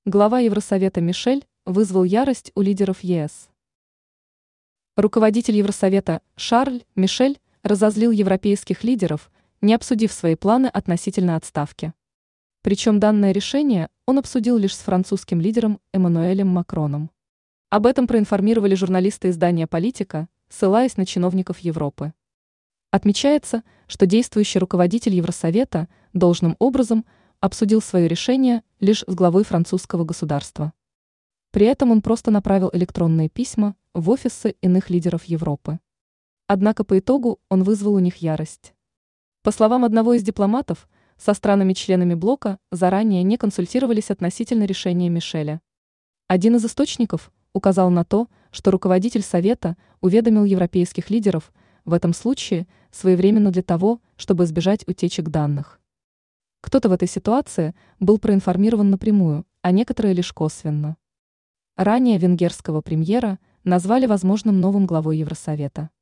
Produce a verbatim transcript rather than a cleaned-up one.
Глава Евросовета Мишель вызвал ярость у лидеров ЕС. Руководитель Евросовета Шарль Мишель разозлил европейских лидеров, не обсудив свои планы относительно отставки. Причем данное решение он обсудил лишь с французским лидером Эммануэлем Макроном. Об этом проинформировали журналисты издания «Политика», ссылаясь на чиновников Европы. Отмечается, что действующий руководитель Евросовета должным образом обсудил свое решение лишь с главой французского государства. При этом он просто направил электронные письма в офисы иных лидеров Европы. Однако по итогу он вызвал у них ярость. По словам одного из дипломатов, со странами-членами блока заранее не консультировались относительно решения Мишеля. Один из источников указал на то, что руководитель Совета уведомил европейских лидеров в этом случае своевременно для того, чтобы избежать утечек данных. Кто-то в этой ситуации был проинформирован напрямую, а некоторые лишь косвенно. Ранее венгерского премьера назвали возможным новым главой Евросовета.